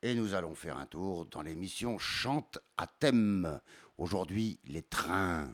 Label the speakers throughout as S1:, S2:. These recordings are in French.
S1: et nous allons faire un tour dans l'émission Chante à thème. Aujourd'hui, les trains.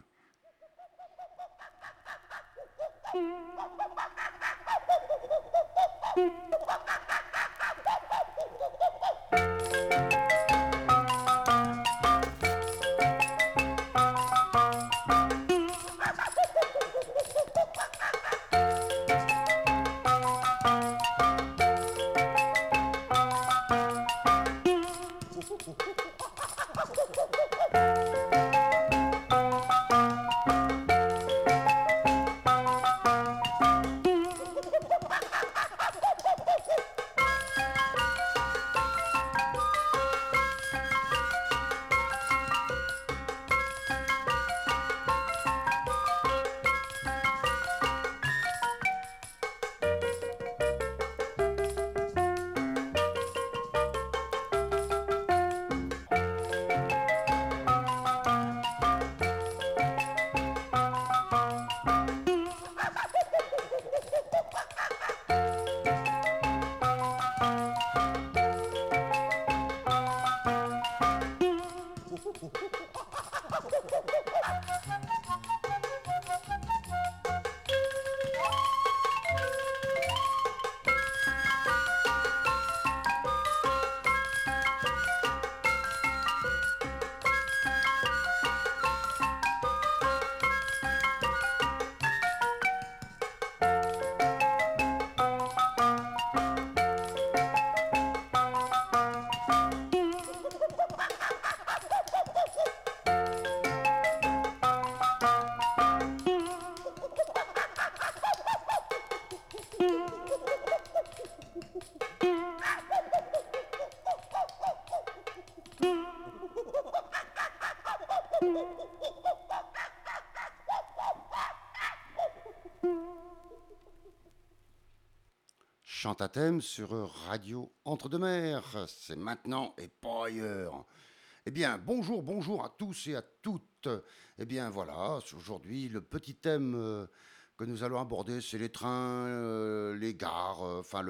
S1: Chante à thème sur Radio Entre-deux-Mers. C'est maintenant et pas ailleurs. Eh bien, bonjour à tous et à toutes. Eh bien, voilà, aujourd'hui, le petit thème que nous allons aborder, c'est les trains, les gares, enfin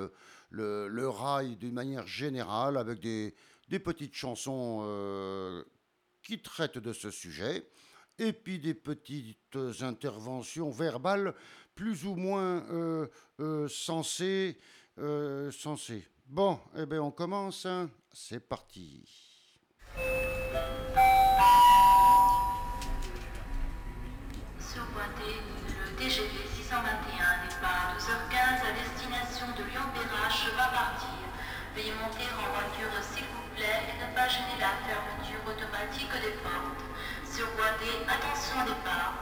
S1: le rail d'une manière générale, avec des petites chansons qui traitent de ce sujet, et puis des petites interventions verbales plus ou moins sensées. Bon, eh bien on commence, hein. C'est parti.
S2: Surboîté, le TGV 621 départ 12h15 à destination de Lyon-Perrache va partir. Veuillez monter en voiture s'il vous plaît et ne pas gêner la fermeture automatique des portes. Surboîté, attention départ.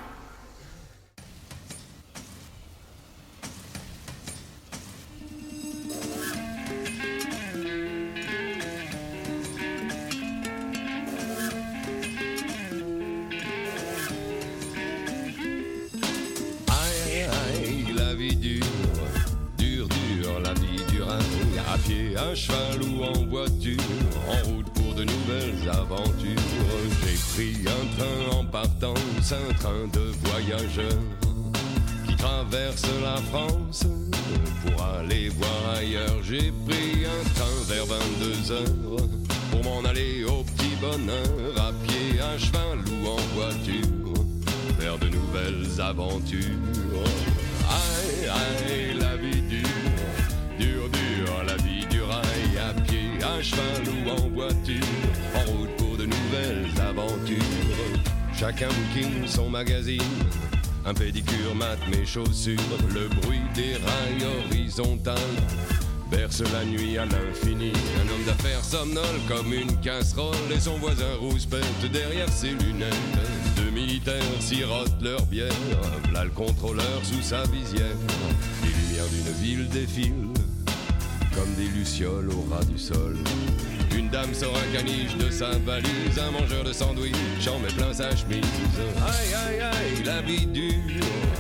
S3: À pied, à cheval ou en voiture, en route pour de nouvelles aventures. J'ai pris un train en partance, un train de voyageurs qui traverse la France pour aller voir ailleurs. J'ai pris un train vers 22h pour m'en aller au petit bonheur. À pied, à cheval ou en voiture, vers de nouvelles aventures. Aïe, aïe, la vie dure. Dur, la vie du rail, à pied, à cheval ou en voiture, en route pour de nouvelles aventures. Chacun booking son magazine, un pédicure mate mes chaussures. Le bruit des rails horizontales berce la nuit à l'infini. Un homme d'affaires somnole comme une casserole et son voisin rouspète derrière ses lunettes. Deux militaires sirotent leur bière, v'là le contrôleur sous sa visière. Les lumières d'une ville défilent comme des lucioles au ras du sol. Une dame sort un caniche de sa valise, un mangeur de sandwich en met plein sa chemise. Aïe, aïe, aïe, la vie dure.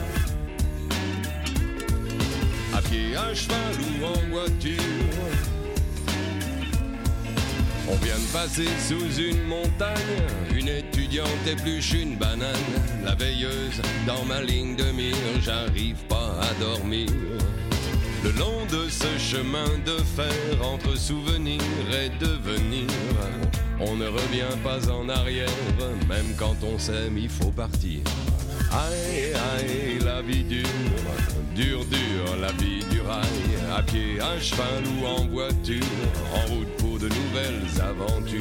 S3: À pied, à cheval ou en voiture, on vient de passer sous une montagne. Une étudiante épluche une banane. La veilleuse dans ma ligne de mire, j'arrive pas à dormir. Le long de ce chemin de fer entre souvenir et devenir, on ne revient pas en arrière, même quand on s'aime, il faut partir. Aïe, aïe, la vie dure, dure, dure, la vie du rail, à pied, à cheval ou en voiture, en route pour de nouvelles aventures.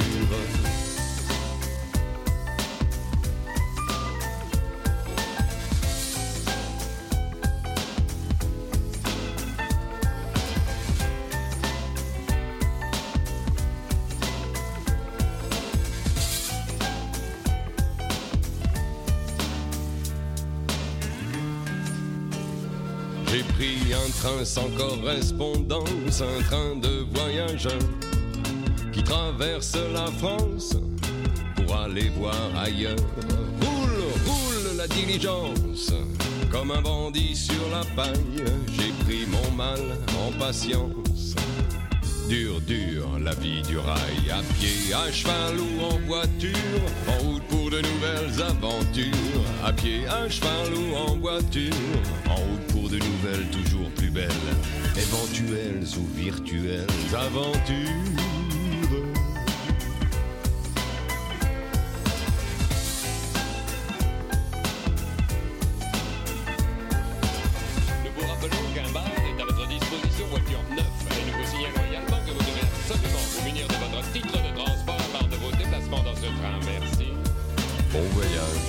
S3: J'ai pris un train sans correspondance, un train de voyageurs qui traverse la France pour aller voir ailleurs. Roule, roule la diligence, comme un bandit sur la paille. J'ai pris mon mal en patience. Dure, dure, la vie du rail, à pied, à cheval ou en voiture, en route pour de nouvelles aventures. À pied, à cheval ou en voiture, en route pour de nouvelles, toujours plus belles, éventuelles ou virtuelles aventures. Nous vous rappelons qu'un bar est à votre disposition, voiture neuve, et nous vous signalons également que vous devez absolument vous munir de votre titre de transport lors de vos déplacements dans ce train. Merci. Bon voyage.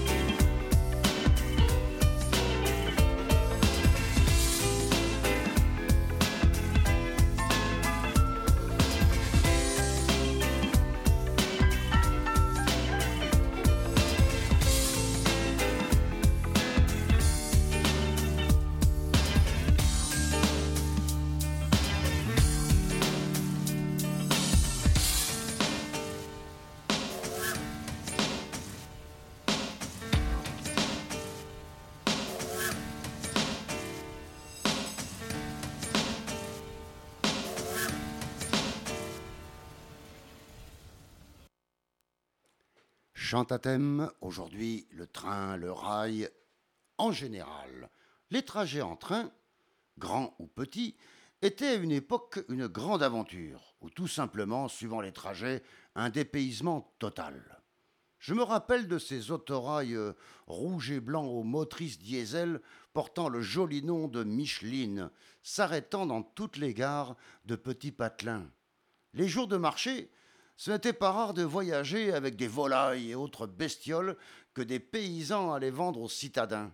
S1: Chante à thème, aujourd'hui le train, le rail, en général. Les trajets en train, grands ou petits, étaient à une époque une grande aventure, ou tout simplement, suivant les trajets, un dépaysement total. Je me rappelle de ces autorails rouges et blancs aux motrices diesel portant le joli nom de Micheline, s'arrêtant dans toutes les gares de petits patelins. Les jours de marché, ce n'était pas rare de voyager avec des volailles et autres bestioles que des paysans allaient vendre aux citadins.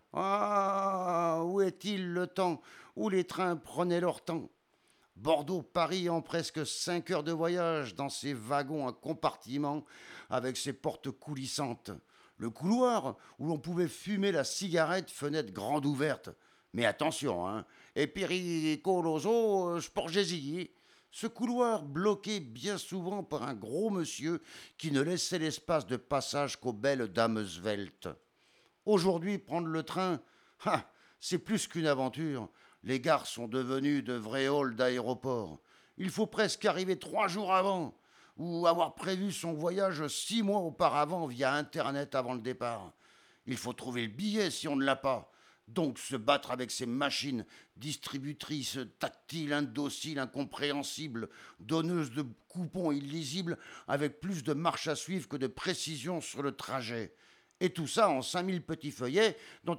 S1: Ah, où est-il le temps où les trains prenaient leur temps? Bordeaux-Paris en presque 5 heures de voyage dans ces wagons à compartiment avec ses portes coulissantes. Le couloir où l'on pouvait fumer la cigarette, fenêtre grande ouverte. Mais attention, hein, et pericoloso, sporgesi. Ce couloir bloqué bien souvent par un gros monsieur qui ne laissait l'espace de passage qu'aux belles dames sveltes. Aujourd'hui, prendre le train, c'est plus qu'une aventure. Les gares sont devenues de vrais halls d'aéroport. Il faut presque arriver 3 jours avant ou avoir prévu son voyage 6 mois auparavant via Internet avant le départ. Il faut trouver le billet si on ne l'a pas. Donc se battre avec ces machines distributrices, tactiles, indociles, incompréhensibles, donneuses de coupons illisibles, avec plus de marche à suivre que de précision sur le trajet. Et tout ça en 5000 petits feuillets dont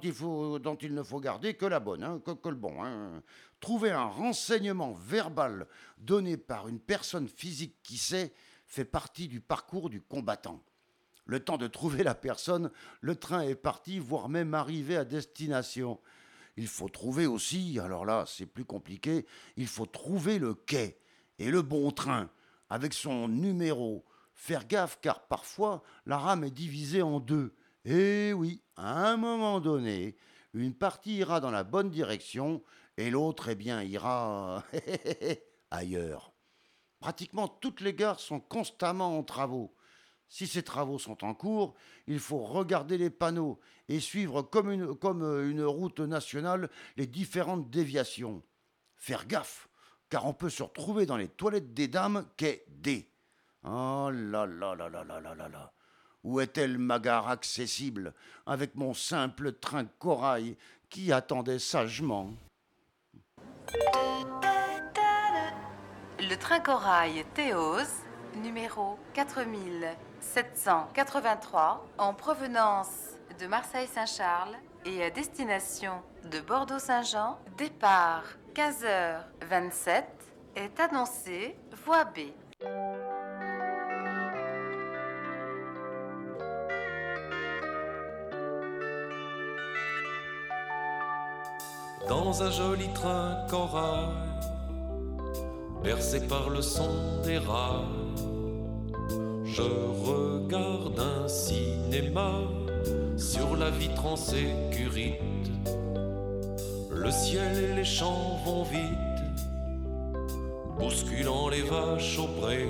S1: il ne faut garder que la bonne, hein, que le bon. Hein. Trouver un renseignement verbal donné par une personne physique qui sait fait partie du parcours du combattant. Le temps de trouver la personne, le train est parti, voire même arrivé à destination. Il faut trouver aussi, alors là c'est plus compliqué, il faut trouver le quai et le bon train, avec son numéro. Faire gaffe car parfois la rame est divisée en deux. Et oui, à un moment donné, une partie ira dans la bonne direction et l'autre ira ailleurs. Pratiquement toutes les gares sont constamment en travaux. Si ces travaux sont en cours, il faut regarder les panneaux et suivre comme une route nationale les différentes déviations. Faire gaffe, car on peut se retrouver dans les toilettes des dames quai D. Oh là là là là là là là là. Où est-elle ma gare accessible avec mon simple train corail qui attendait sagement?
S4: Le train corail Théos, numéro 4783, en provenance de Marseille-Saint-Charles et à destination de Bordeaux-Saint-Jean, départ 15h27, est annoncé voie B.
S5: Dans un joli train corail, bercé par le son des rails, je regarde un cinéma sur la vitre en sécurité. Le ciel et les champs vont vite, bousculant les vaches au pré.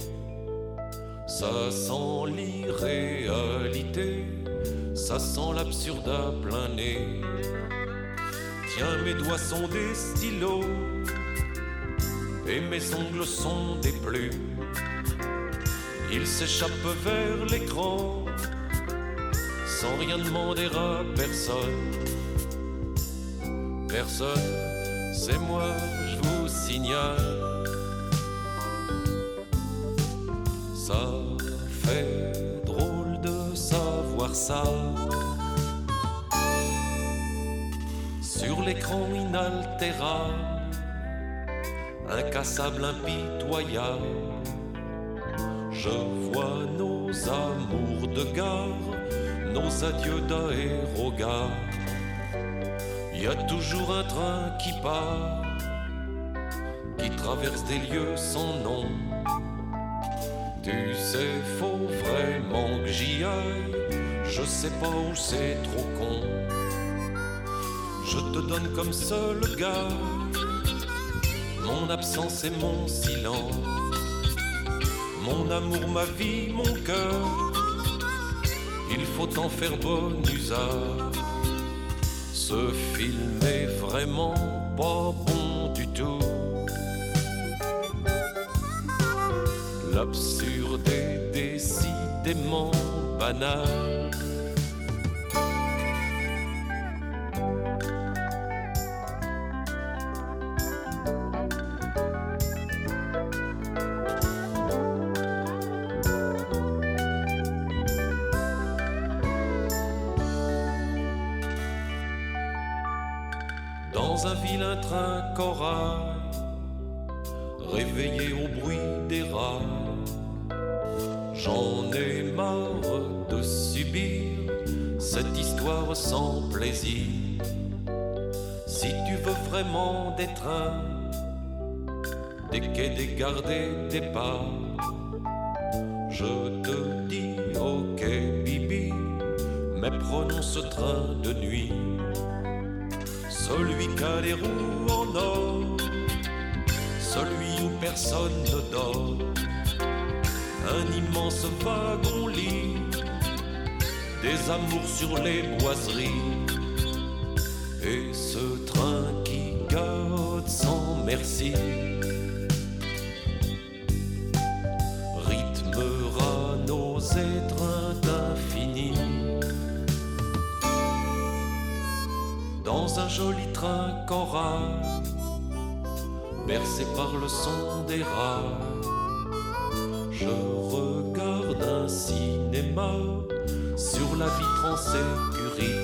S5: Ça sent l'irréalité, ça sent l'absurde à plein nez. Tiens, mes doigts sont des stylos et mes ongles sont des plumes. Ils s'échappent vers l'écran sans rien demander à personne. Personne, c'est moi, je vous signale. Ça fait drôle de savoir ça. Sur l'écran inaltérable, incassable, impitoyable, je vois nos amours de gare, nos adieux d'aérogare. Y a toujours un train qui part, qui traverse des lieux sans nom. Tu sais, faut vraiment que j'y aille, je sais pas où c'est trop con. Je te donne comme seul gars mon absence et mon silence, mon amour, ma vie, mon cœur. Il faut en faire bon usage. Ce film est vraiment pas bon du tout. L'absurde est décidément banal. Dans un vilain train corail, réveillé au bruit des rails, j'en ai marre de subir cette histoire sans plaisir. Si tu veux vraiment des trains, des quais, des gares, des départs, je te dis ok Bibi, mais prenons ce train de nuit. Celui qu'a les roues en or, celui où personne ne dort, un immense wagon-lit, des amours sur les boiseries, et ce train qui garde sans merci rythmera nos étreintes infinies. Dans un joli train corail, bercé par le son des rails, je regarde un cinéma sur la vitre en sécurité.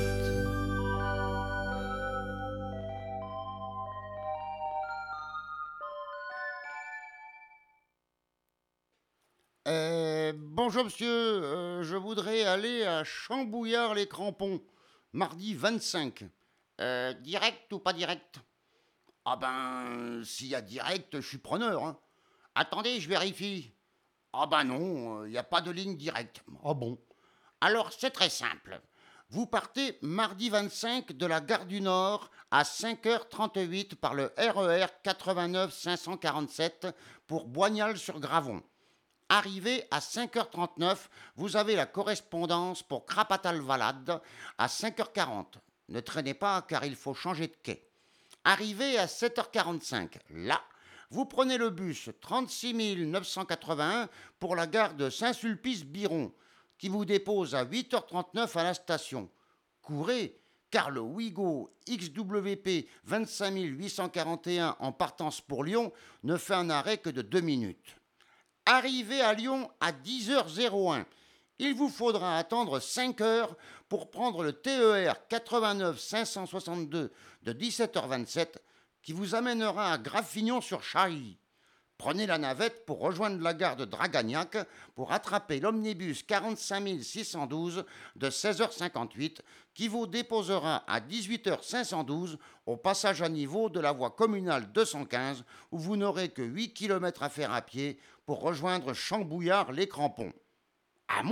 S1: Bonjour monsieur, je voudrais aller à Chambouillard-les-Crampons, mardi 25. Direct ou pas direct? Ah ben, s'il y a direct, je suis preneur. Hein. Attendez, je vérifie. Ah ben non, il n'y a pas de ligne directe. Ah bon? Alors c'est très simple. Vous partez mardi 25 de la gare du Nord à 5h38 par le RER 89 547 pour Boignal-sur-Gravon. Arrivé à 5h39, vous avez la correspondance pour Crapatal-Valade à 5h40. Ne traînez pas car il faut changer de quai. Arrivé à 7h45, là, vous prenez le bus 36 981 pour la gare de Saint-Sulpice-Biron qui vous dépose à 8h39 à la station. Courez, car le Ouigo XWP 25841 en partance pour Lyon ne fait un arrêt que de 2 minutes. Arrivé à Lyon à 10h01, il vous faudra attendre 5 heures pour prendre le TER 89 562 de 17h27 qui vous amènera à Graffignon-sur-Chailly. Prenez la navette pour rejoindre la gare de Dragagnac pour attraper l'omnibus 45 612 de 16h58 qui vous déposera à 18h512 au passage à niveau de la voie communale 215 où vous n'aurez que 8 km à faire à pied pour rejoindre Chambouillard-les-Crampons. À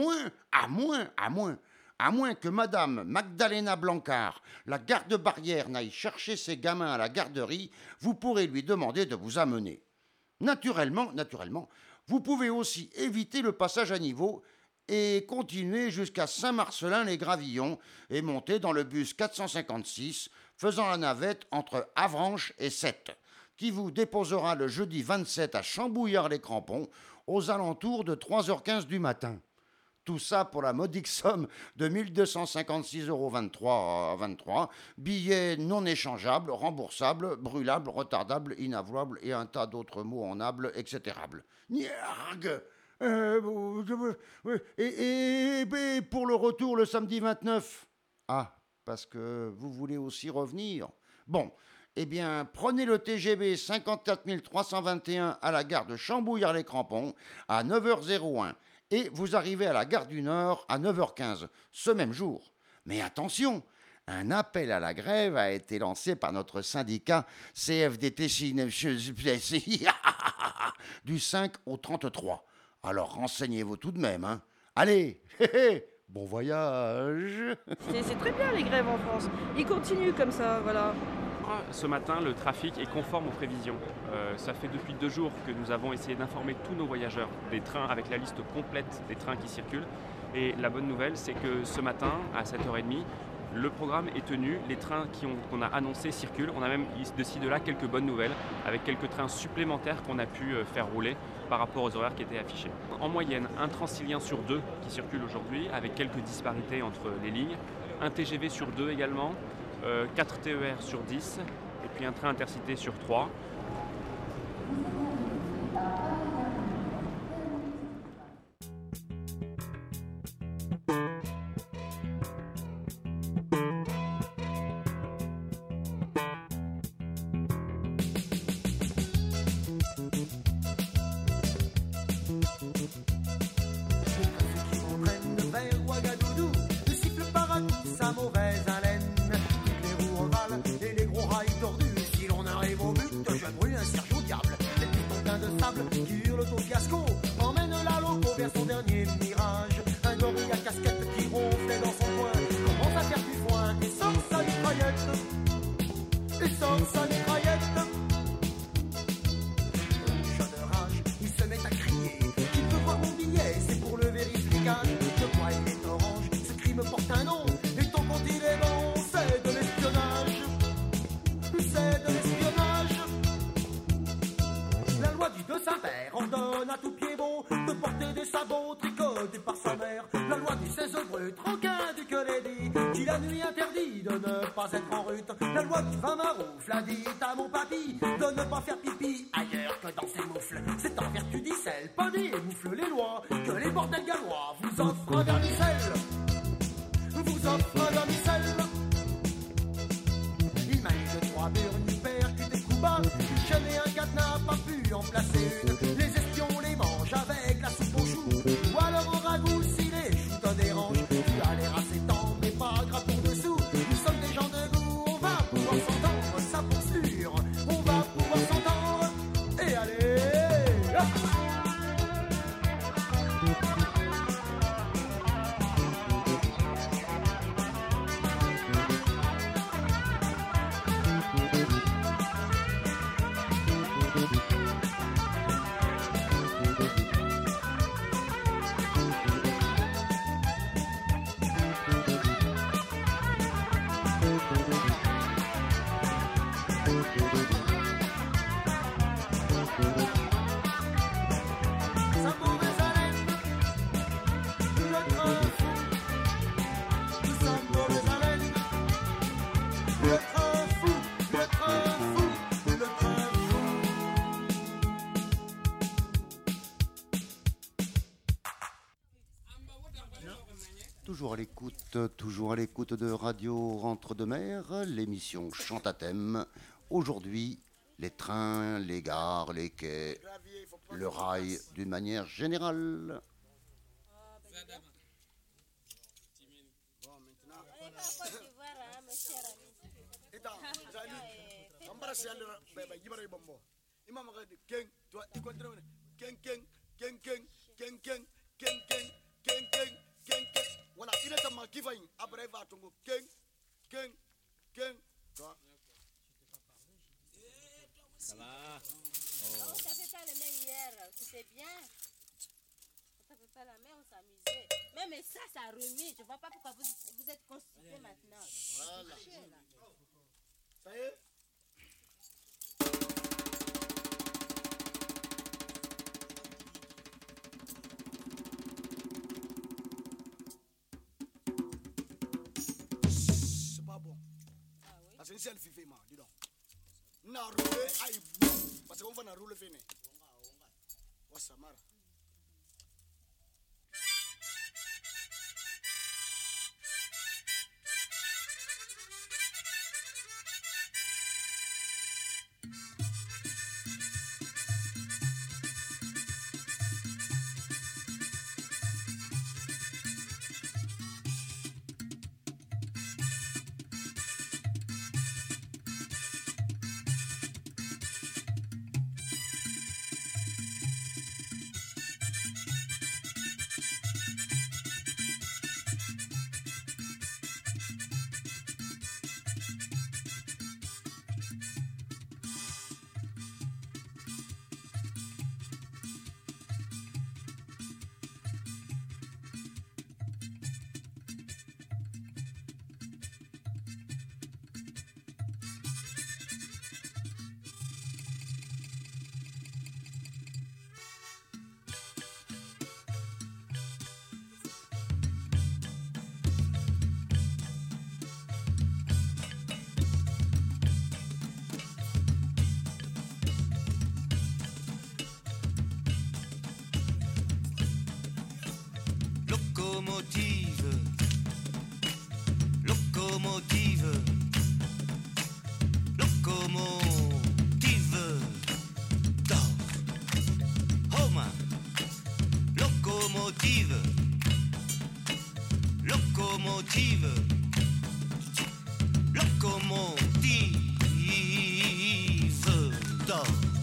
S1: moins que Madame Magdalena Blancard, la garde-barrière, n'aille chercher ses gamins à la garderie, vous pourrez lui demander de vous amener. Naturellement, vous pouvez aussi éviter le passage à niveau et continuer jusqu'à Saint-Marcelin-les-Gravillons et monter dans le bus 456, faisant la navette entre Avranches et Sète, qui vous déposera le jeudi 27 à Chambouillard-les-Crampons aux alentours de 3h15 du matin. Tout ça pour la modique somme de 1256,23 €, billets non échangeables, remboursables, brûlables, retardables, inavouables et un tas d'autres mots en able, etc. Niargue. Et pour le retour le samedi 29. Ah, parce que vous voulez aussi revenir. Bon, eh bien, prenez le TGV 54 321 à la gare de Chambouillard-les-Crampons à 9h01. Et vous arrivez à la gare du Nord à 9h15, ce même jour. Mais attention, un appel à la grève a été lancé par notre syndicat CFDT du 5 au 33. Alors renseignez-vous tout de même, hein. Allez, bon voyage.
S6: C'est très bien les grèves en France. Ils continuent comme ça, voilà.
S7: Ce matin, le trafic est conforme aux prévisions. Ça fait depuis 2 jours que nous avons essayé d'informer tous nos voyageurs des trains avec la liste complète des trains qui circulent. Et la bonne nouvelle, c'est que ce matin, à 7h30, le programme est tenu. Les trains qu'on a annoncés circulent. On a même de ci de là quelques bonnes nouvelles avec quelques trains supplémentaires qu'on a pu faire rouler par rapport aux horaires qui étaient affichés. En moyenne, un Transilien sur 2 qui circule aujourd'hui avec quelques disparités entre les lignes. Un TGV sur 2 également. 4 TER sur 10 et puis un train intercité sur 3.
S8: La loi du vin maroufle a dit à mon papy de ne pas faire pipi ailleurs que dans ses moufles. C'est en vertu d'Icelle, Paddy et moufle les lois que les bordels gallois vous offrent un vermicelle. Vous offrent un vermicelle. Il m'a eu 3 burnes, une percute des coups bas. Une chaîne et un cadenas, pas pu en placer une. Les espions les mangent avec la soupe aux choux. Ou alors au ragoût si les choux te dérangent. Tu as l'air assez tendre mais pas gras pour dessous. Nous sommes des gens de goût, on va pouvoir s'entendre, ça pour sûr. On va pouvoir s'entendre et allez hop.
S1: Toujours à l'écoute de Radio Entre-deux-Mers, l'émission Chante à thème. Aujourd'hui, les trains, les gares, les quais, le rail d'une manière générale.
S9: Voilà, il est à ma qui va y après il va tomber ken, toi.
S10: Ça va?
S11: On ne fait pas les mains hier, c'était bien. On ne fait pas la main, on s'amusait. Mais ça remet. Je ne vois pas pourquoi vous êtes constipés maintenant.
S9: Voilà. Ça y est? C'est une seule fille, dis donc. Na roulé, aïe, parce qu'on va rouler fini. Wassamara.
S12: Locomotive d'or. Home. Locomotive. Locomotive. Locomotive d'or.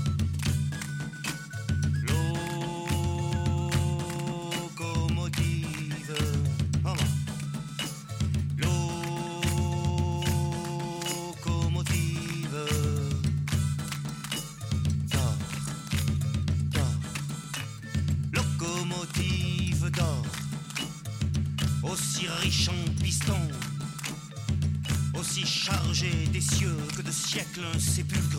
S12: Riche en pistons, aussi chargé des cieux que de siècles un sépulcre.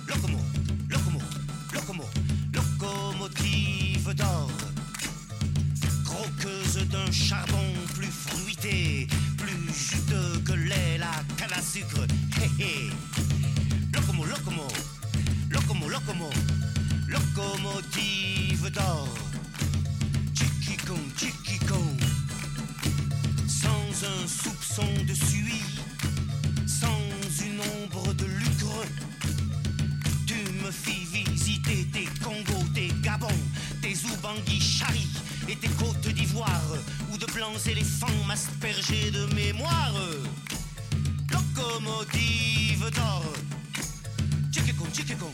S12: Locomotive d'or, croqueuse d'un charbon plus fruité, plus juteux que lait, la canne à sucre. Hé hé. Locomotive d'or. Tchikikon. Sans un soupçon de suie, sans une ombre de lucre, tu me fis visiter tes Congos, tes Gabons, tes Oubanguis-Chari et tes côtes d'Ivoire, où de blancs éléphants m'aspergeaient de mémoire. Locomotive d'or. Tchikikon.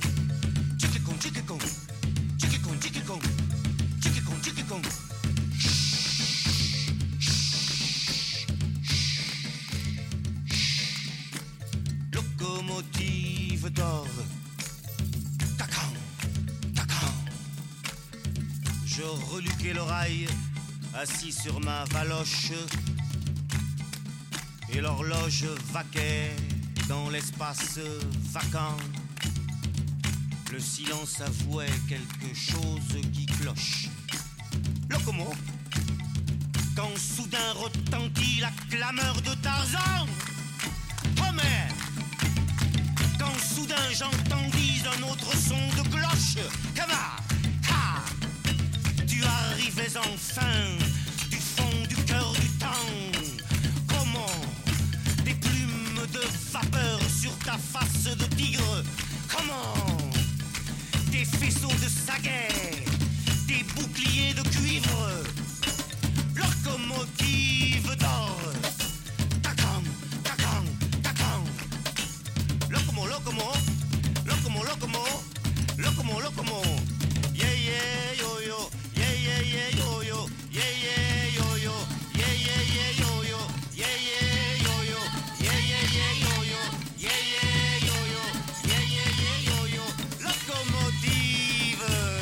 S12: Locomotive d'or. Tacan. Je reluquai l'oreille, assis sur ma valoche, et l'horloge vaquait dans l'espace vacant. Le silence avouait quelque chose qui cloche. Locomo, quand soudain retentit la clameur de Tarzan. Homer, quand soudain j'entendis un autre son de cloche. Kama, ha, tu arrivais enfin du fond du cœur du temps. faisceaux de saguet, des boucliers de cuivre, locomotive d'or. Tacam, tacam, tacam. Locomo, locomo, locomo, locomo, locomo, locomo. Yeah, yeah, yo, yo, yeah, yeah, yeah, yo, yo, yeah, yeah, yo, yo, yeah, yeah, yeah, yo, yo, yeah, yeah, yo, yo, yeah, yeah, yeah, yo, yo, yeah, yeah, yo, yo, yeah, yeah, yeah, yo, yo. Locomotive,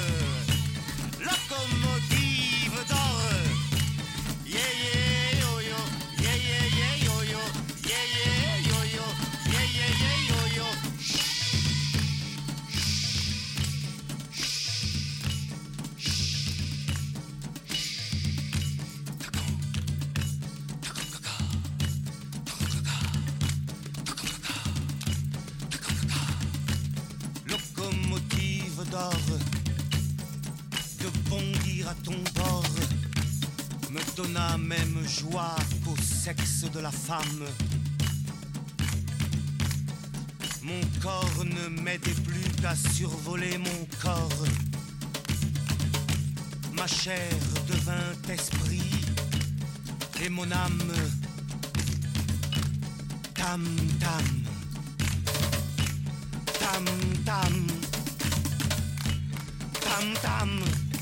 S12: locomotive d'or. Yeah, yeah, yo, yo, yeah, yeah, yeah, yo, yo, yeah, yeah, yo, yo, yeah, yeah, yeah, yo, yo. Locomotive d'or, de bondir à ton bord me donna même joie qu'au sexe de la femme. Mon corps ne m'aidait plus qu'à survoler mon corps. Ma chair devint esprit et mon âme tam tam. Tam tam, tam tam.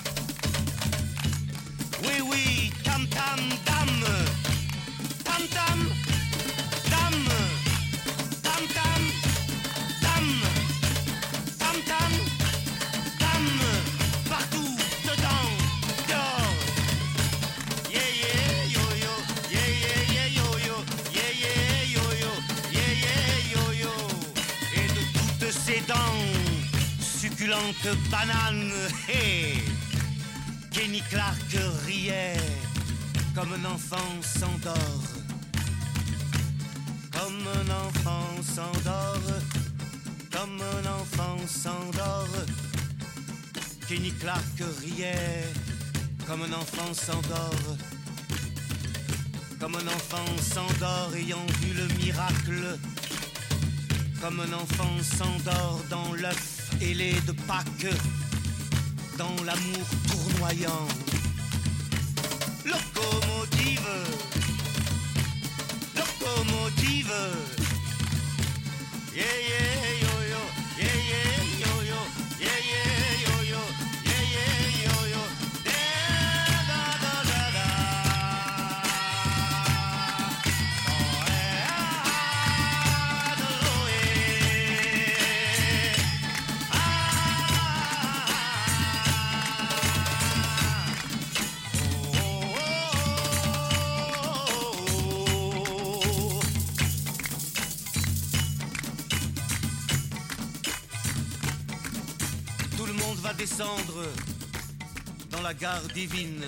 S12: Oui oui, tam tam dam, tam tam dam, tam tam dam, tam tam dam. Partout, dedans, dehors. Yeah yeah yo yo, yeah yeah yeah yo yo, yeah yeah yo yo, yeah yeah yo yo. Et de toutes ces dents succulentes bananes, hey, Kenny Clark riait comme un enfant s'endort. Comme un enfant s'endort, comme un enfant s'endort. Kenny Clark riait comme un enfant s'endort. Comme un enfant s'endort ayant vu le miracle. Comme un enfant s'endort dans l'œuf ailé de Pâques, dans l'amour tournoyant. Locomotive, locomotive. Yeah yeah yo yo, yeah yeah yo yo, yeah yeah yo yo, yeah yeah yo yo. Da da da da da. Oh yeah, da lo yeah. Tout le monde va descendre dans la gare divine.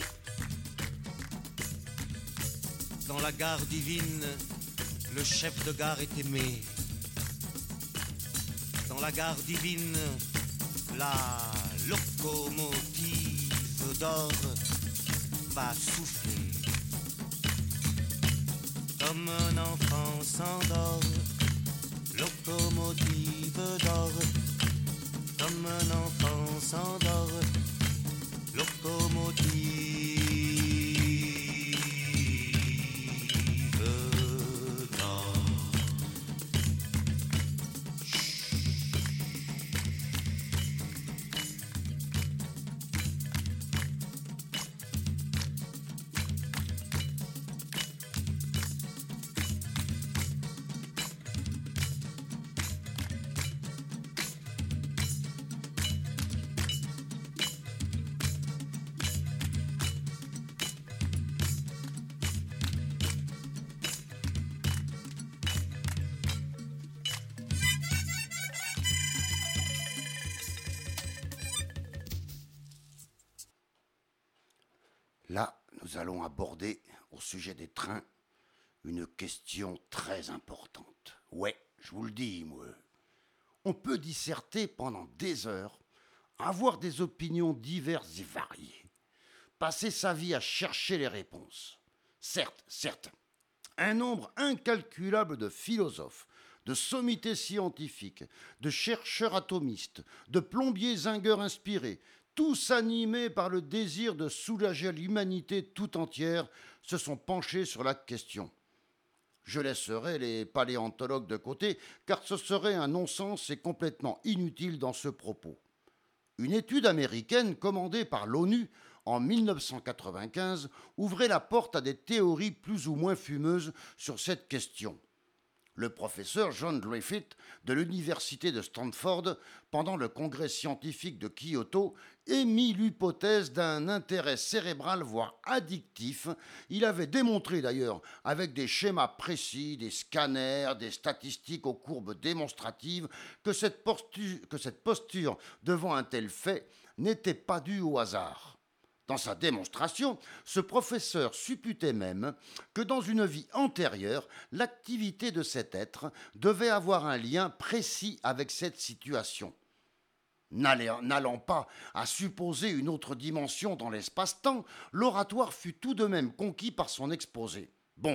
S12: Dans la gare divine, le chef de gare est aimé. Dans la gare divine, la locomotive d'or va souffler. Comme un enfant s'endort, locomotive d'or. Comme un enfant s'endort, locomotive d'or.
S1: Là, nous allons aborder, au sujet des trains, une question très importante. Ouais, je vous le dis, moi. On peut disserter pendant des heures, avoir des opinions diverses et variées, passer sa vie à chercher les réponses. Certes, un nombre incalculable de philosophes, de sommités scientifiques, de chercheurs atomistes, de plombiers zingueurs inspirés, tous animés par le désir de soulager l'humanité tout entière, se sont penchés sur la question. Je laisserai les paléontologues de côté, car ce serait un non-sens et complètement inutile dans ce propos. Une étude américaine commandée par l'ONU en 1995 ouvrait la porte à des théories plus ou moins fumeuses sur cette question. Le professeur John Griffith de l'université de Stanford, pendant le congrès scientifique de Kyoto, émit l'hypothèse d'un intérêt cérébral, voire addictif. Il avait démontré d'ailleurs, avec des schémas précis, des scanners, des statistiques aux courbes démonstratives, que cette posture devant un tel fait n'était pas due au hasard. Dans sa démonstration, ce professeur supputait même que dans une vie antérieure, l'activité de cet être devait avoir un lien précis avec cette situation. N'allant pas à supposer une autre dimension dans l'espace-temps, l'oratoire fut tout de même conquis par son exposé.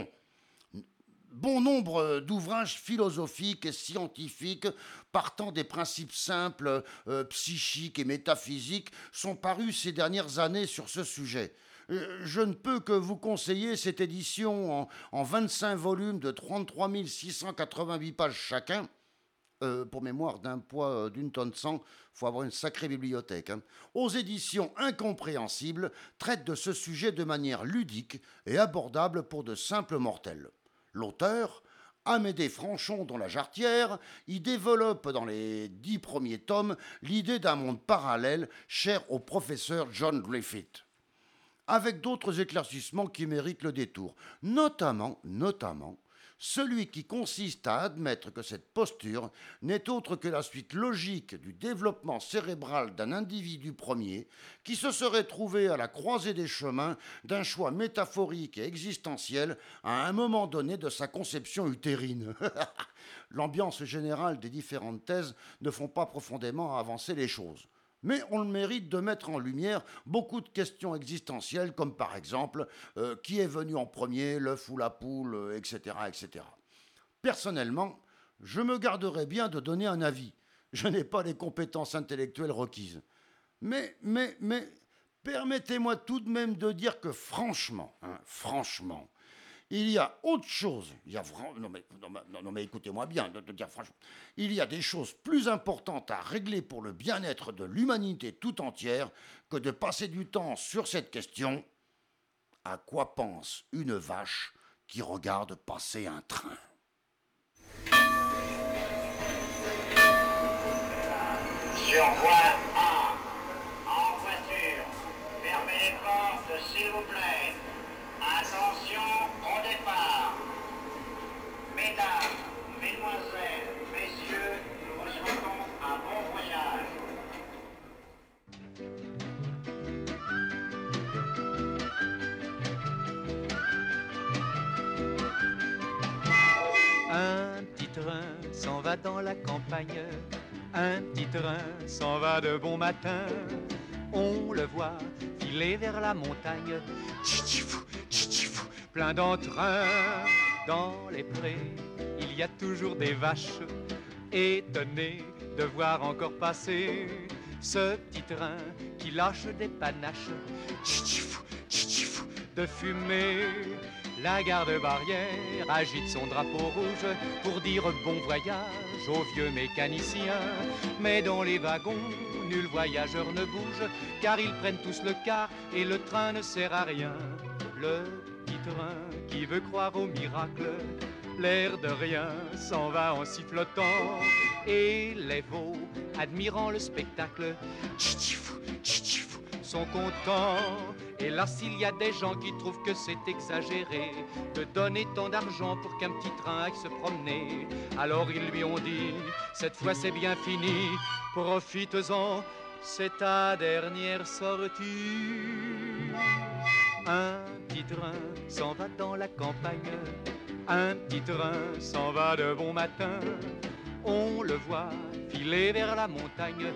S1: Bon nombre d'ouvrages philosophiques et scientifiques partant des principes simples, psychiques et métaphysiques sont parus ces dernières années sur ce sujet. Je ne peux que vous conseiller cette édition en 25 volumes de 33 688 pages chacun. Pour mémoire, d'un poids d'une tonne 100, il faut avoir une sacrée bibliothèque. Aux éditions incompréhensibles, traitent de ce sujet de manière ludique et abordable pour de simples mortels. L'auteur, Amédée Franchon dans La Jarretière, y développe dans les 10 premiers tomes l'idée d'un monde parallèle cher au professeur John Griffith, avec d'autres éclaircissements qui méritent le détour, notamment celui qui consiste à admettre que cette posture n'est autre que la suite logique du développement cérébral d'un individu premier qui se serait trouvé à la croisée des chemins d'un choix métaphorique et existentiel à un moment donné de sa conception utérine. L'ambiance générale des différentes thèses ne font pas profondément avancer les choses. Mais on le mérite de mettre en lumière beaucoup de questions existentielles, comme par exemple qui est venu en premier, l'œuf ou la poule, etc., etc. Personnellement, je me garderais bien de donner un avis. Je n'ai pas les compétences intellectuelles requises. Mais permettez-moi tout de même de dire que franchement, il y a autre chose, non mais écoutez-moi bien, de dire franchement, il y a des choses plus importantes à régler pour le bien-être de l'humanité tout entière que de passer du temps sur cette question. À quoi pense une vache qui regarde passer un train ?
S10: Sur voie A, en voiture, fermez les portes s'il vous plaît. Attention au départ. Mesdames, mesdemoiselles, messieurs, nous vous souhaitons un bon voyage.
S13: Un petit train s'en va dans la campagne, un petit train s'en va de bon matin. On le voit filer vers la montagne, plein d'entrain. Dans les prés, il y a toujours des vaches, étonnées de voir encore passer ce petit train qui lâche des panaches de fumée. La garde-barrière agite son drapeau rouge pour dire bon voyage aux vieux mécaniciens. Mais dans les wagons, nul voyageur ne bouge, car ils prennent tous le car et le train ne sert à rien. Le petit train qui veut croire au miracle, l'air de rien s'en va en sifflotant. Et les veaux, admirant le spectacle, sont contents. Hélas, il y a des gens qui trouvent que c'est exagéré de donner tant d'argent pour qu'un petit train aille se promener. Alors ils lui ont dit, cette fois c'est bien fini, profites-en, c'est ta dernière sortie. Un petit train s'en va dans la campagne, un petit train s'en va de bon matin. On le voit filer vers la montagne,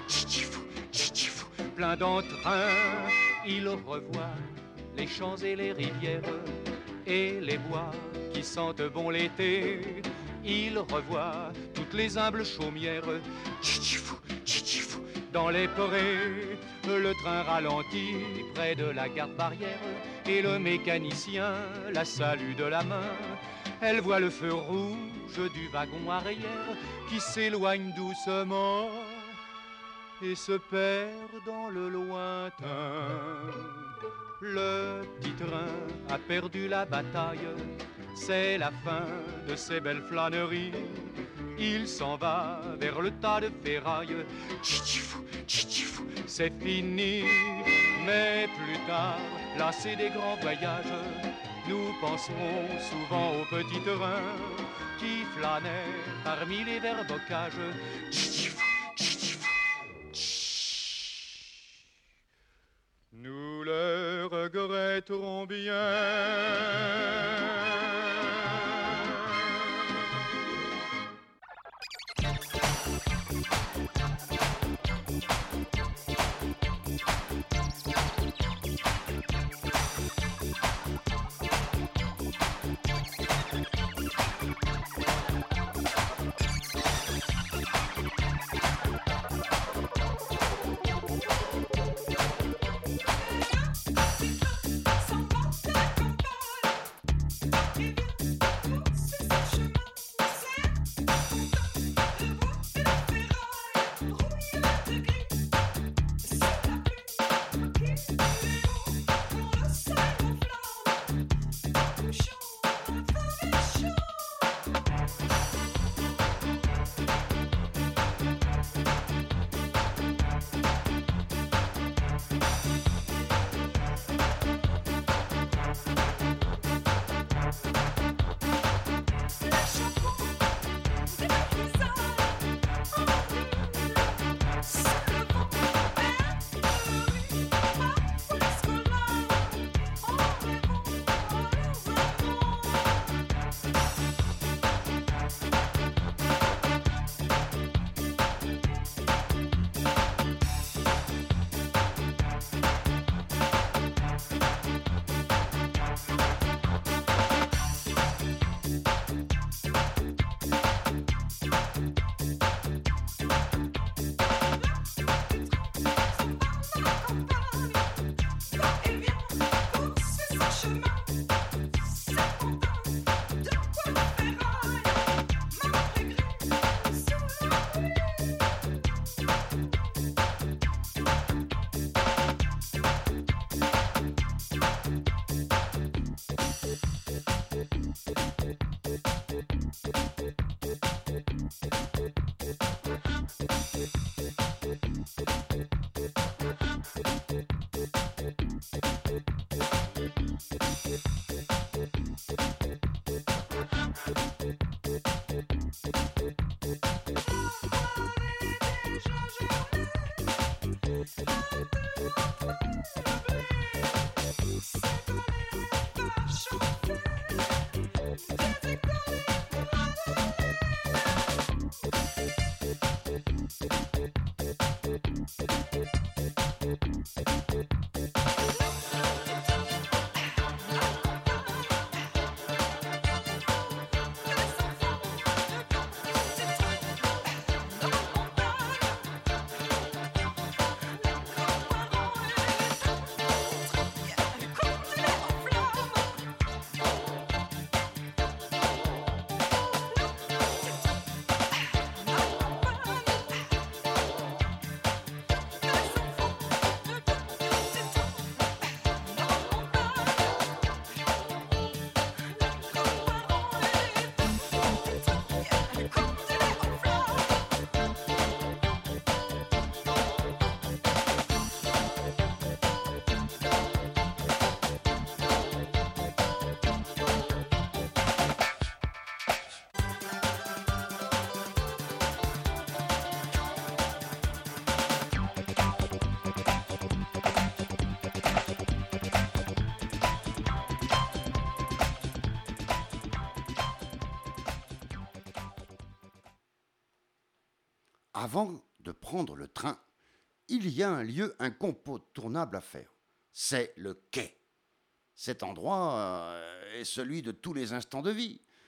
S13: plein d'entrain. Il revoit les champs et les rivières et les bois qui sentent bon l'été. il revoit toutes les humbles chaumières. Tchitchifou, tchitchifou, dans les forêts, le train ralentit près de la garde-barrière et le mécanicien la salue de la main. Elle voit le feu rouge du wagon arrière qui s'éloigne doucement et se perd dans le lointain. Le petit train a perdu la bataille, c'est la fin de ses belles flâneries. Il s'en va vers le tas de ferraille. Tchitchifou, tchitchifou, c'est fini. Mais plus tard, lassés des grands voyages, nous penserons souvent au petit train qui flânait parmi les verts bocages. Tchitchifou, tchitchifou, tch. Nous le regretterons bien.
S1: Avant de prendre le train, il y a un lieu incontournable à faire. C'est le quai. Cet endroit est celui de tous les instants de vie.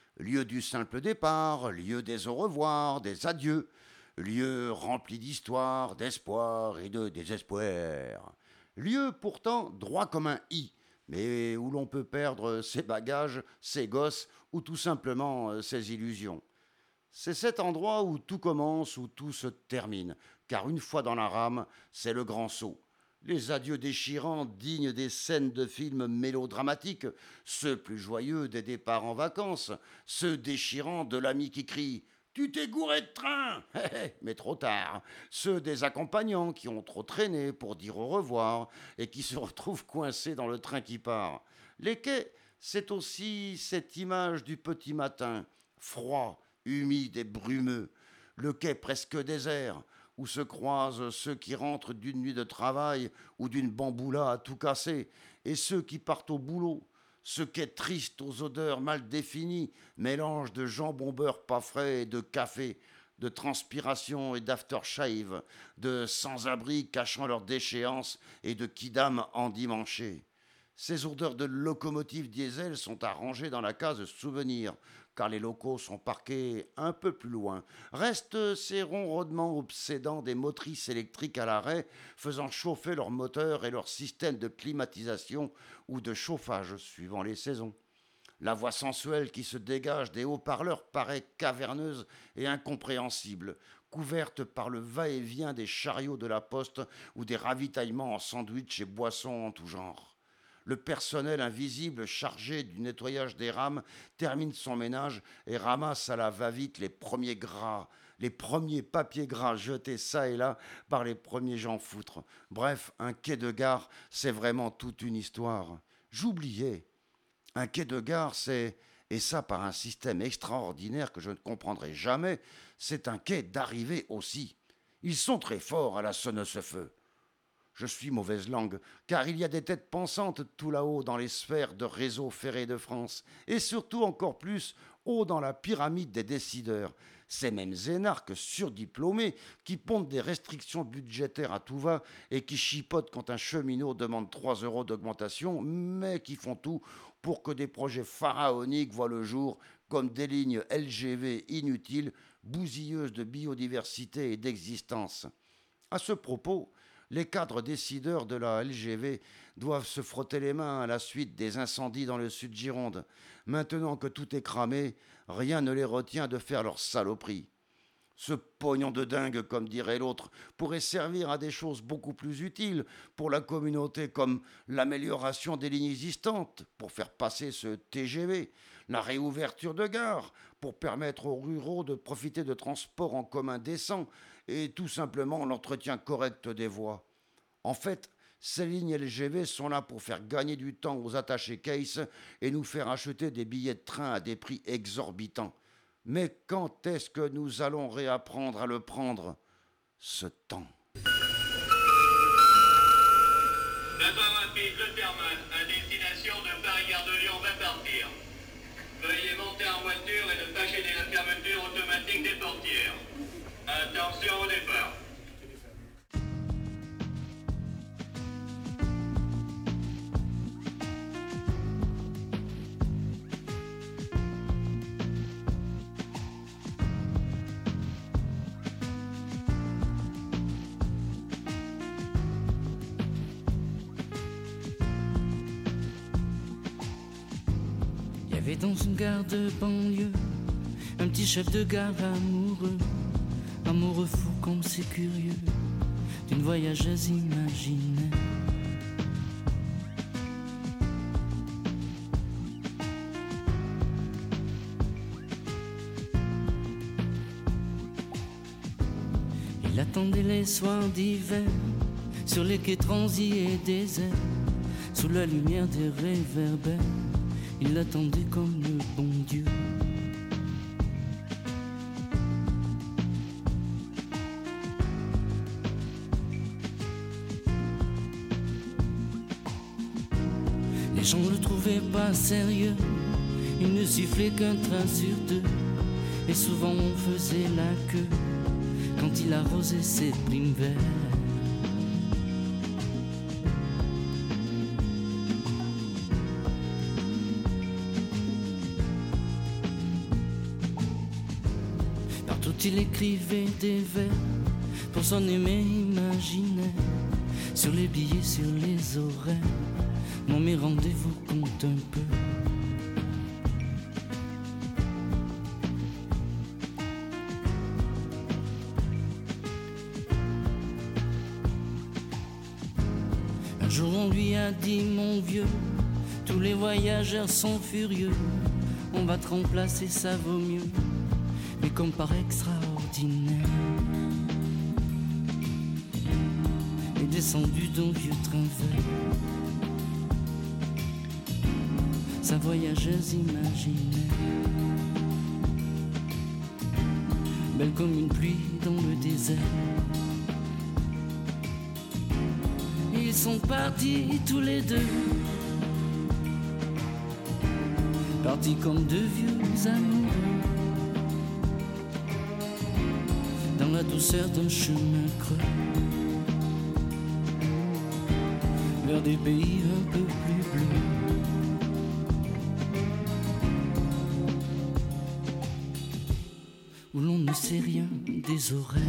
S1: Lieu du simple départ, lieu des au revoir, des adieux, lieu rempli d'histoire, d'espoir et de désespoir. Lieu pourtant droit comme un i, mais où l'on peut perdre ses bagages, ses gosses ou tout simplement ses illusions. C'est cet endroit où tout commence, où tout se termine, car une fois dans la rame, c'est le grand saut. Les adieux déchirants, dignes des scènes de films mélodramatiques, ceux plus joyeux des départs en vacances, ceux déchirants de l'ami qui crie « Tu t'es gouré de train !» mais trop tard, ceux des accompagnants qui ont trop traîné pour dire au revoir et qui se retrouvent coincés dans le train qui part. Les quais, c'est aussi cette image du petit matin, froid, humide et brumeux, le quai presque désert, où se croisent ceux qui rentrent d'une nuit de travail ou d'une bamboula à tout casser, et ceux qui partent au boulot, ce quai triste aux odeurs mal définies, mélange de jambon beurre pas frais et de café, de transpiration et d'aftershave, de sans-abri cachant leur déchéance et de kidam endimanchés. Ces odeurs de locomotives diesel sont à ranger dans la case souvenir, car les locaux sont parqués un peu plus loin. Restent ces ronronnements obsédants des motrices électriques à l'arrêt, faisant chauffer leurs moteurs et leur système de climatisation ou de chauffage suivant les saisons. La voix sensuelle qui se dégage des haut-parleurs paraît caverneuse et incompréhensible, couverte par le va-et-vient des chariots de la poste ou des ravitaillements en sandwich et boissons en tout genre. Le personnel invisible chargé du nettoyage des rames termine son ménage et ramasse à la va-vite les premiers gras, les premiers papiers gras jetés çà et là par les premiers gens foutres. Bref, un quai de gare, c'est vraiment toute une histoire. J'oubliais. Un quai de gare, c'est, et ça par un système extraordinaire que je ne comprendrai jamais, c'est un quai d'arrivée aussi. Ils sont très forts à la sonne-ce-feu. Je suis mauvaise langue, car il y a des têtes pensantes tout là-haut dans les sphères de réseau ferré de France, et surtout encore plus haut dans la pyramide des décideurs. Ces mêmes énarques surdiplômés qui pondent des restrictions budgétaires à tout va et qui chipotent quand un cheminot demande 3 € d'augmentation, mais qui font tout pour que des projets pharaoniques voient le jour comme des lignes LGV inutiles, bousilleuses de biodiversité et d'existence. À ce propos, les cadres décideurs de la LGV doivent se frotter les mains à la suite des incendies dans le sud Gironde. Maintenant que tout est cramé, rien ne les retient de faire leur saloperie. Ce pognon de dingue, comme dirait l'autre, pourrait servir à des choses beaucoup plus utiles pour la communauté, comme l'amélioration des lignes existantes pour faire passer ce TGV, la réouverture de gares pour permettre aux ruraux de profiter de transports en commun décents et tout simplement l'entretien correct des voies. En fait, ces lignes LGV sont là pour faire gagner du temps aux attachés case et nous faire acheter des billets de train à des prix exorbitants. Mais quand est-ce que nous allons réapprendre à le prendre, ce temps ?
S10: D'accord rapide, le Thermal, à destination de Paris-Gare de Lyon va partir. Veuillez monter en voiture et ne pas gêner la fermeture automatique des portières. Attention au départ.
S14: Il y avait dans une gare de banlieue un petit chef de gare amoureux fou comme c'est curieux d'une voyageuse imaginaire. Il attendait les soirs d'hiver sur les quais transis et déserts, sous la lumière des réverbères. Il l'attendait comme le bon Dieu. Les gens le trouvaient pas sérieux, il ne sifflait qu'un train sur deux, et souvent on faisait la queue quand il arrosait ses plumes vertes. quand il écrivait des vers pour son aimé imaginaire. Sur les billets, sur les horaires, non mes rendez-vous comptent un peu. Un jour on lui a dit, mon vieux, tous les voyageurs sont furieux, on va te remplacer, ça vaut mieux, mais comme par extraordinaire, est descendu d'un vieux train vert, sa voyageuse imaginaire, belle comme une pluie dans le désert. Ils sont partis tous les deux, partis comme deux vieux amoureux, dans la douceur d'un chemin creux, vers des pays un peu plus bleus. Où l'on ne sait rien des horaires.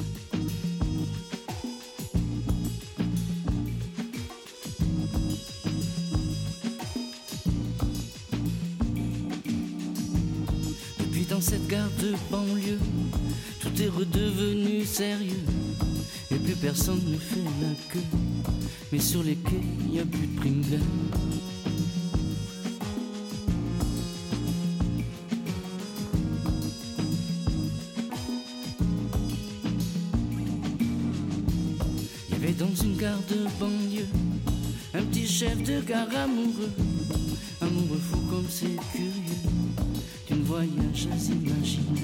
S14: Dans cette gare de banlieue, tout est redevenu sérieux et plus personne ne fait la queue. Mais sur les quais, il n'y a plus de Pringles. Il y avait dans une gare de banlieue un petit chef de gare amoureux, amoureux fou comme c'est curieux, d'une voyageuse imaginaire.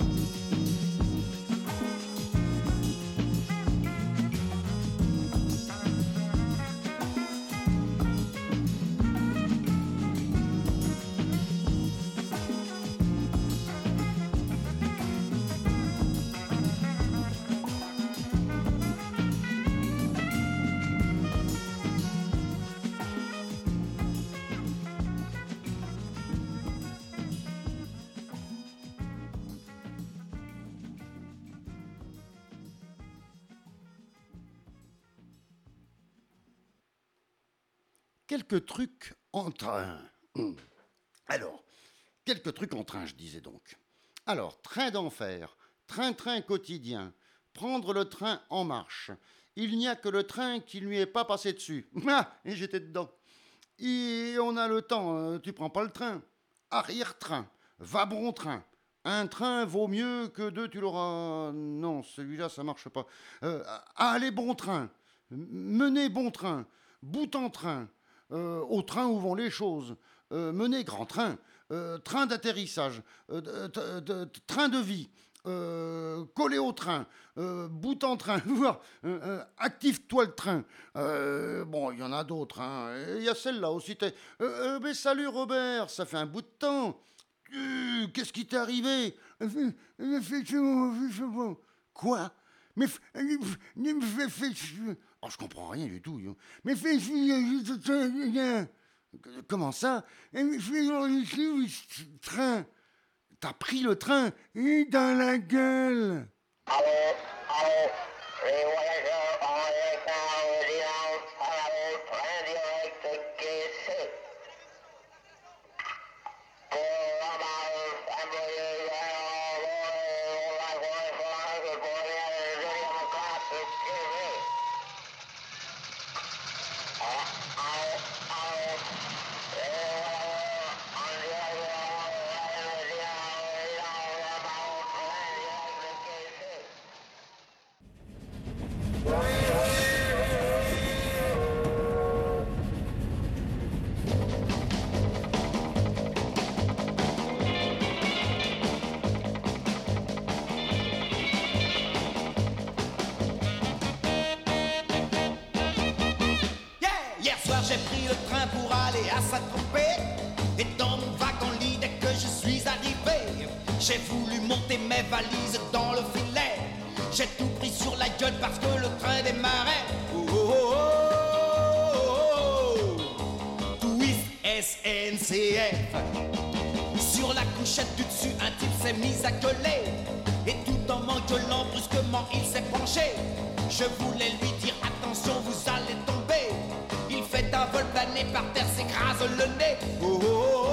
S1: Quelques trucs en train. Alors, quelques trucs en train, je disais donc. Alors, train d'enfer, train-train quotidien, prendre le train en marche. Il n'y a que le train qui ne lui est pas passé dessus. Ah, et j'étais dedans. Et on a le temps, tu prends pas le train. Arrière-train, va bon train. Un train vaut mieux que deux, tu l'auras... Non, celui-là, ça marche pas. Allez bon train, menez bon train, bout en train. Au train où vont les choses, mener grand train, train d'atterrissage, train de vie, coller au train, bout en train, active-toi le train. Bon, il y en a d'autres, hein. Il y a celle-là aussi. Mais salut Robert, ça fait un bout de temps. Qu'est-ce qui t'est arrivé? Quoi? Mais oh, je comprends rien du tout. Mais comment ça? Train. T'as pris le train dans la gueule.
S15: Allô, les voyageurs en retard audience à la train direct QC. Pour la malle, symbolique,
S12: j'ai pris le train pour aller à Saint-Tropez. Et dans mon wagon-lit, dès que je suis arrivé, j'ai voulu monter mes valises dans le filet. J'ai tout pris sur la gueule parce que le train démarrait. Oh, oh, oh, oh, oh. Twist SNCF. Sur la couchette du dessus, un type s'est mis à gueuler. Et tout en m'engueulant brusquement il s'est penché. Je voulais lui dire attention vous allez tomber. Il fait un vol plané par terre, s'écrase le nez. Oh oh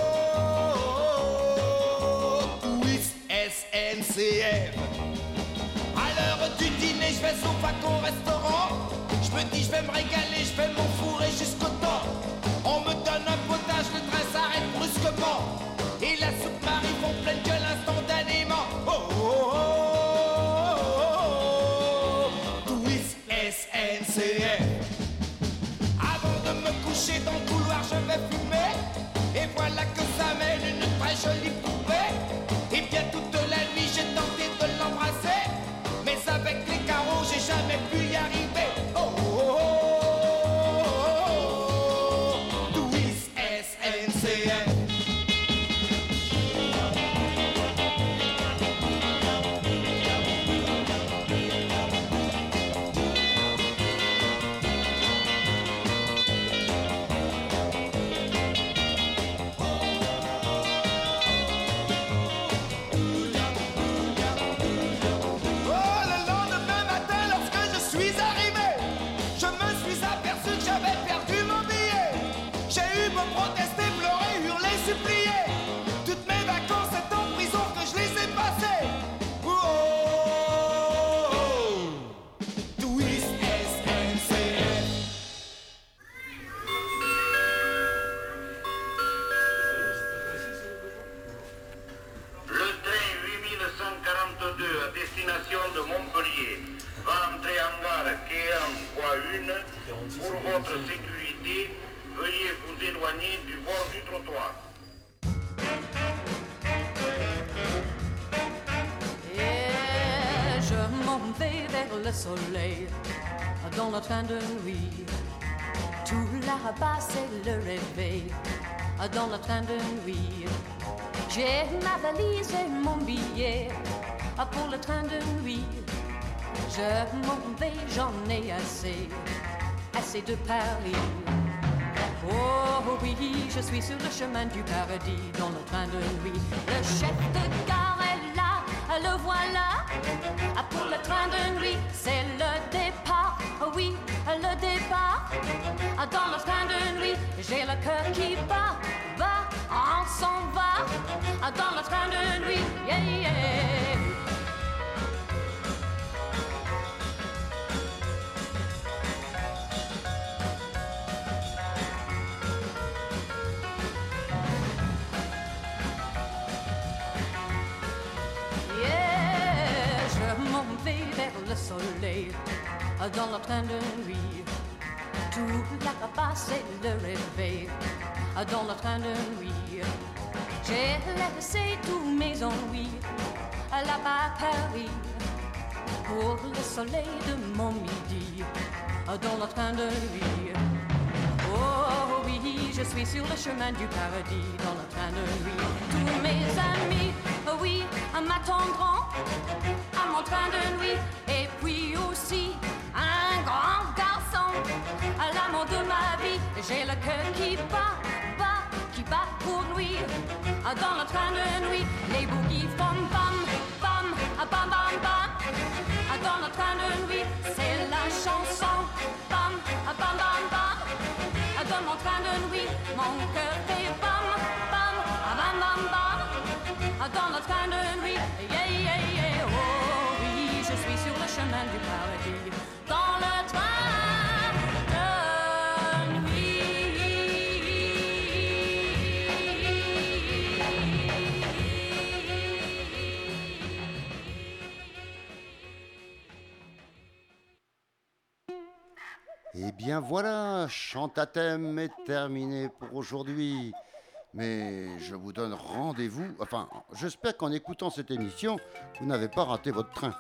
S12: oh oh, Twist SNCF. À l'heure du dîner je vais au Paco restaurant. Je me dis je vais me régaler, je vais m'enfourrer jusqu'au temps. On me donne un potage, le train s'arrête brusquement. Et la soupe m'arrive en pleine gueule instantanément. Oh oh oh, oh, oh, Twist SNCF. Avant de me coucher dans le couloir je vais fumer. Et voilà que ça mène une très jolie poupée. Et bien toute la nuit j'ai tenté de l'embrasser. Mais avec les carreaux j'ai jamais pu y arriver. Oh oh oh, oh, Twist SNCF.
S10: Pour votre sécurité, veuillez vous éloigner du bord du trottoir.
S16: Et je m'en vais vers le soleil dans le train de nuit. Tout là-bas c'est le réveil dans le train de nuit. J'ai ma valise et mon billet pour le train de nuit. Je m'en vais, j'en ai assez de Paris. Oh oui, je suis sur le chemin du paradis dans le train de nuit. Le chef de gare est là, le voilà. Pour le train de nuit, c'est le départ. Oui, le départ. Dans le train de nuit, j'ai le cœur qui bat, on s'en va. Dans le train de nuit, yeah, yeah. Le soleil dans le train de nuit. Tout là-bas c'est le réveil dans le train de nuit. J'ai laissé tous mes ennuis là-bas à Paris pour le soleil de mon midi dans le train de nuit. Oh oui, je suis sur le chemin du paradis dans le train de nuit. Tous mes amis, oui, m'attendront à mon train de nuit. Et puis aussi un grand garçon, l'amour de ma vie. J'ai le cœur qui bat pour lui dans le train de nuit. Les boogies bam bam bam bam bam bam. Dans le train de nuit, c'est la chanson bam bam bam bam. Dans mon train de nuit, mon cœur fait bam bam bam bam bam. Dans le train de nuit, yeah yeah yeah. Oh oui, je suis sur le chemin du paradis. Dans le train de
S1: Eh bien voilà, Chante à thème est terminé pour aujourd'hui. Mais je vous donne rendez-vous, enfin, j'espère qu'en écoutant cette émission, vous n'avez pas raté votre train.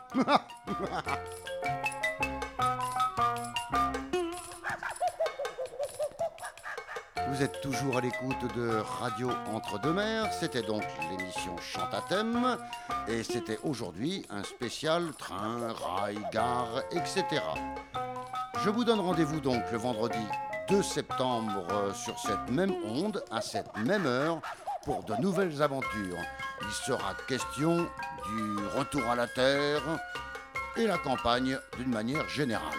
S1: Vous êtes toujours à l'écoute de Radio Entre-deux-Mers, c'était donc l'émission Chante à thème, et c'était aujourd'hui un spécial train, rail, gare, etc. Je vous donne rendez-vous donc le vendredi 2 septembre sur cette même onde, à cette même heure, pour de nouvelles aventures. Il sera question du retour à la Terre et la campagne d'une manière générale.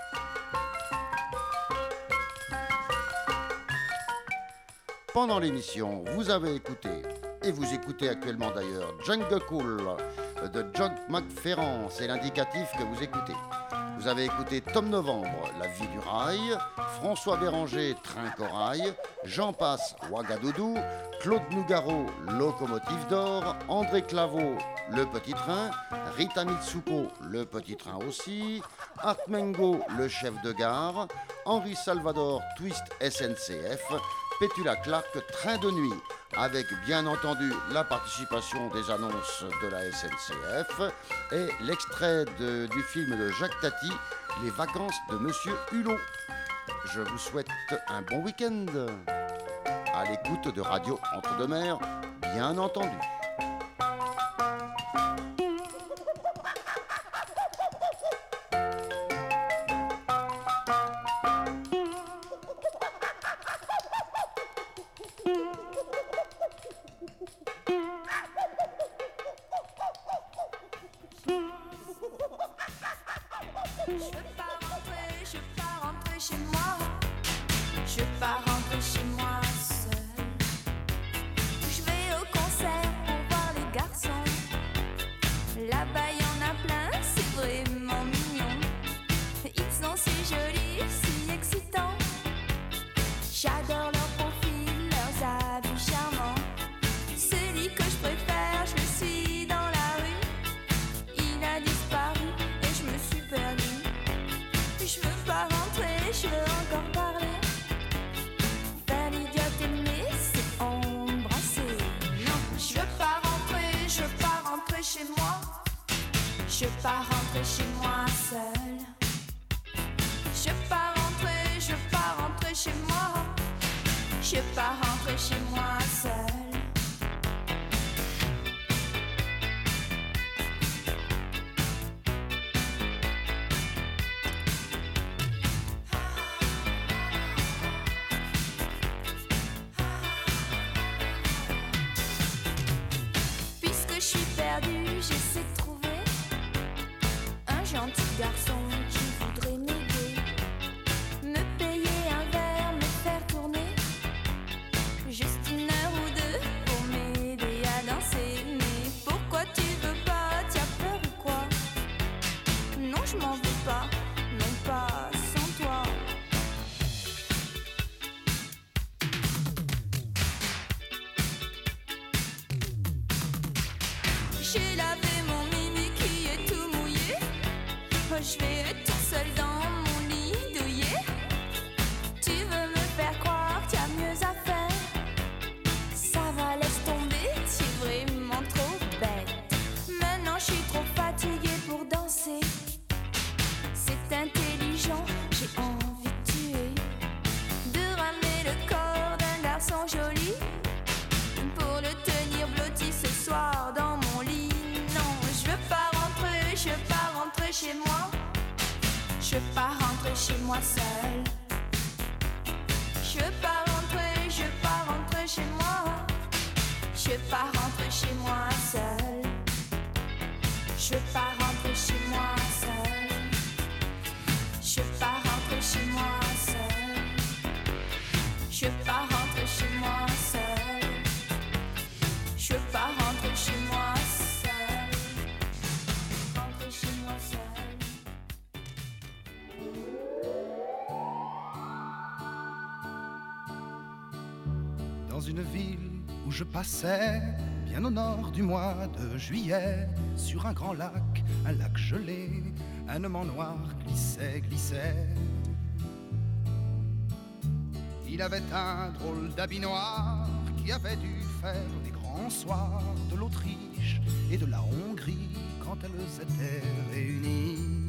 S1: Pendant l'émission, vous avez écouté, et vous écoutez actuellement d'ailleurs, Jungle Cool de John McFerran, c'est l'indicatif que vous écoutez. Vous avez écouté Tom Novembre, La vie du rail, François Béranger, Train Corail, Jean Passe, Ouagadougou, Claude Nougaro, Locomotive d'or, André Claveau, Le Petit Train, Rita Mitsuko, Le Petit Train aussi, Art Mengo, Le Chef de Gare, Henri Salvador, Twist SNCF, Petula Clark, Train de nuit, avec bien entendu la participation des annonces de la SNCF et l'extrait du film de Jacques Tati, Les vacances de Monsieur Hulot. Je vous souhaite un bon week-end à l'écoute de Radio Entre-deux-Mers, bien entendu.
S17: Je pars rentrer chez moi seule. Je pars rentrer chez moi. Je pars rentrer chez moi seule. Puisque je suis perdue, j'essaie de trouver un gentil garçon qui voudrait m'aider, me payer un verre, me faire tourner juste une heure ou deux pour m'aider à danser. Mais pourquoi tu veux pas, t'as peur ou quoi? Non, je m'en veux pas, non pas sans toi. J'ai lavé mon mini qui est tout mouillé. Je vais être toute seule dans mon lit douillet. Tu veux me faire croire que t'as mieux à faire? Ça va, laisse tomber, t'es vraiment trop bête. Maintenant je suis trop fatiguée pour danser. C'est intelligent, j'ai envie de tuer, de ramener le corps d'un garçon joli pour le tenir blotti ce soir dans mon lit. Non, je veux pas rentrer chez moi. Je veux pas rentrer chez moi seule. Je veux pas rentrer chez moi. Je veux pas rentrer chez moi seule. Je veux pas rentrer chez moi seule. Je veux pas rentrer chez moi seule. Je veux pas rentrer chez moi seule. Je veux pas rentrer chez moi seule. Rentrer chez moi seule.
S18: Dans une ville où je passais, bien au nord du mois de juillet, sur un grand lac, un lac gelé, un homme en noir glissait. Il avait un drôle d'habit noir qui avait dû faire les grands soirs de l'Autriche et de la Hongrie quand elles étaient réunies.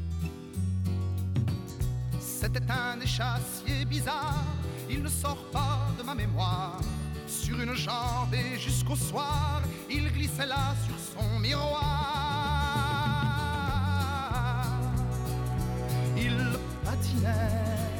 S18: C'était un échassier bizarre, il ne sort pas de ma mémoire. Sur une jambe et jusqu'au soir, il glissait là sur son miroir. Il patinait